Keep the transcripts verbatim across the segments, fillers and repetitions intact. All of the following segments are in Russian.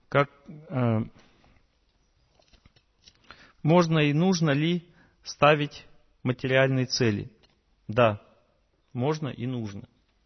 Как, э, можно и нужно ли ставить материальные цели? Да, можно и нужно.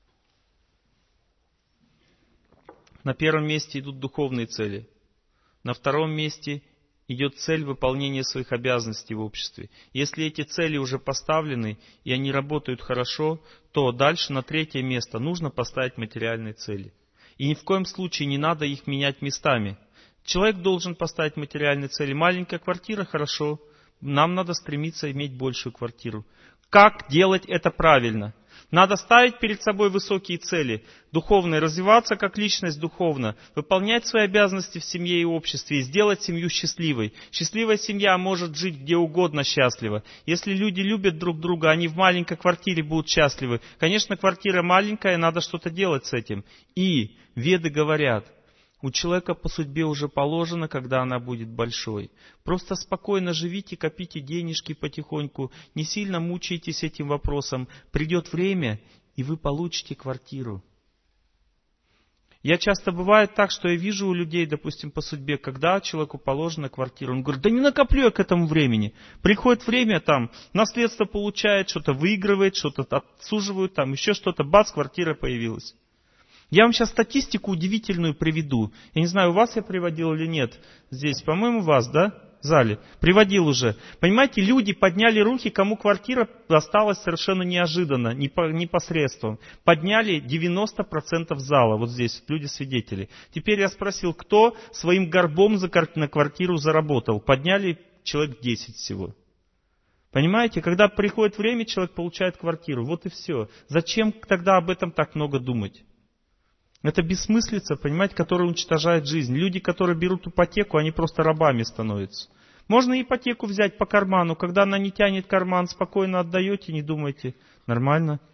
На первом месте идут духовные цели. На втором месте идет цель выполнения своих обязанностей в обществе. Если эти цели уже поставлены и они работают хорошо, то дальше на третье место нужно поставить материальные цели. И ни в коем случае не надо их менять местами. Человек должен поставить материальные цели. Маленькая квартира — хорошо. Нам надо стремиться иметь большую квартиру. Как делать это правильно? Надо ставить перед собой высокие цели. Духовные, развиваться как личность духовно, выполнять свои обязанности в семье и обществе и сделать семью счастливой. Счастливая семья может жить где угодно счастливо. Если люди любят друг друга, они в маленькой квартире будут счастливы. Конечно, квартира маленькая, надо что-то делать с этим. И Веды говорят, у человека по судьбе уже положено, когда она будет большой. Просто спокойно живите, копите денежки потихоньку, не сильно мучайтесь этим вопросом. Придет время, и вы получите квартиру. Я часто бывает так, что я вижу у людей, допустим, по судьбе, когда человеку положена квартира. Он говорит, да не накоплю я к этому времени. Приходит время, там, наследство получает, что-то выигрывает, что-то отсуживают, там, еще что-то, бац, квартира появилась. Я вам сейчас статистику удивительную приведу. Я не знаю, у вас я приводил или нет. Здесь, по-моему, вас, да, в зале? Приводил уже. Понимаете, люди подняли руки, кому квартира досталась совершенно неожиданно, непосредством. Подняли девяносто процентов зала, вот здесь, люди-свидетели. Теперь я спросил, кто своим горбом на квартиру заработал. Подняли человек десять всего. Понимаете, когда приходит время, человек получает квартиру. Вот и все. Зачем тогда об этом так много думать? Это бессмыслица, понимаете, которая уничтожает жизнь. Люди, которые берут ипотеку, они просто рабами становятся. Можно ипотеку взять по карману. Когда она не тянет карман, спокойно отдаете, не думайте. Нормально.